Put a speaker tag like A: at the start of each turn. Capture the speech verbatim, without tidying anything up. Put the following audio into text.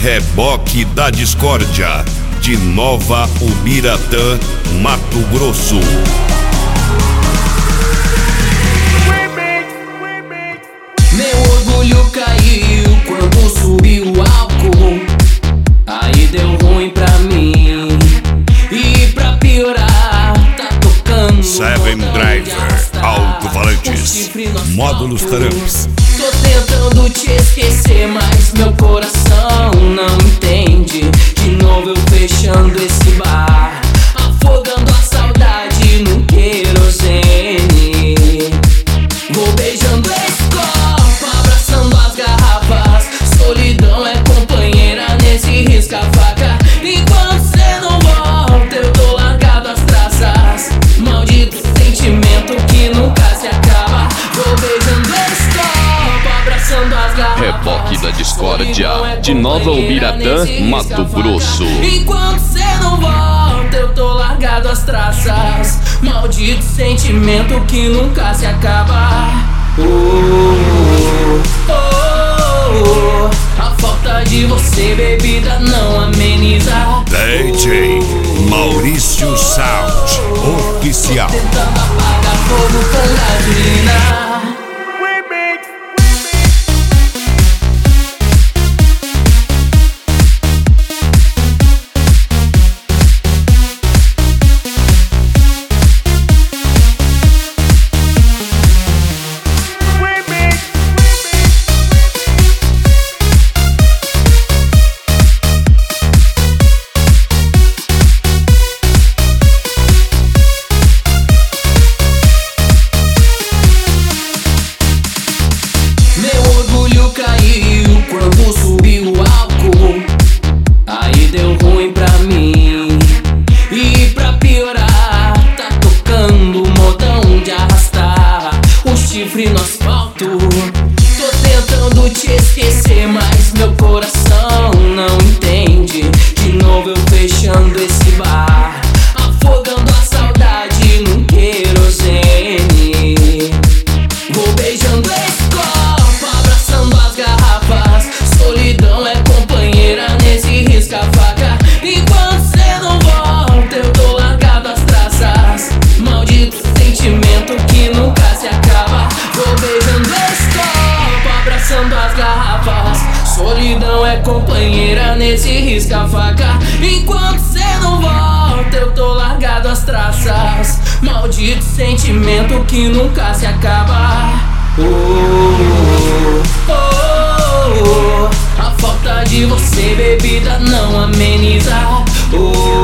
A: Reboque da Discórdia, de Nova Ubiratã, Mato Grosso.
B: Meu orgulho caiu quando subiu o álcool. Aí deu ruim pra mim. E pra piorar, tá tocando
A: Seven Driver, alto-falantes, módulos Trumps.
B: Tô tentando te esquecer, mas meu coração não entende. De novo eu fechando esse bar, afogando a saudade no querosene. Vou beijando esse copo, abraçando as garrafas. Solidão é companheira nesse risca-faca. Enquanto cê não volta, eu tô largado as traças. Maldito sentimento que nunca se acaba. Vou beijando esse copo, abraçando as garrafas.
C: Reboque da Discórdia, de Nova Ubiratã, Mato Grosso.
B: Enquanto cê não volta, eu tô largado as traças. Maldito sentimento que nunca se acaba. Oh, oh, oh, oh. A falta de você, bebida, não ameniza.
A: D J Maurício Sound Oficial.
B: Tentando apagar fogo com gasolina. Caiu quando subiu o álcool. Aí deu ruim pra mim. E pra piorar, tá tocando modão de arrastar o chifre no asfalto. Tô tentando te esquecer, mas meu coração não entende. De novo eu fechando esse bar, afogando a saudade num querosene. Vou beijando esse copo, abraçando as garrafas. Solidão é companheira nesse risca-faca. Enquanto cê não volta, eu tô largado as traças. Maldito sentimento que nunca se acaba. Vou beijando esse copo, abraçando as garrafas. Solidão é companheira nesse risca-faca. Enquanto cê não volta, eu tô largado as traças. Maldito sentimento que nunca se acaba. Oh, oh, oh, oh. A falta de você, bebida, não ameniza. Oh,